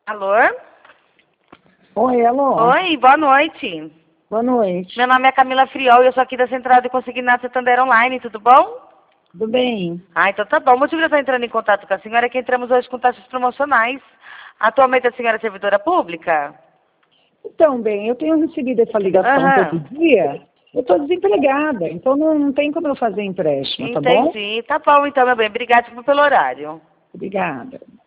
Alô? Oi, alô? Oi, boa noite. Boa noite. Meu nome é Camila Friol e eu sou aqui da Central de Consignato Santander Online, tudo bom? Tudo bem? Ah, então tá bom. O motivo de eu estar entrando em contato com a senhora é que entramos hoje com taxas promocionais. Atualmente a senhora é servidora pública? Então, bem, eu tenho recebido essa ligação todo dia. Eu estou desempregada, então não tem como eu fazer empréstimo, tá bom? Entendi. Tá bom então, meu bem. Obrigada pelo horário. Obrigada.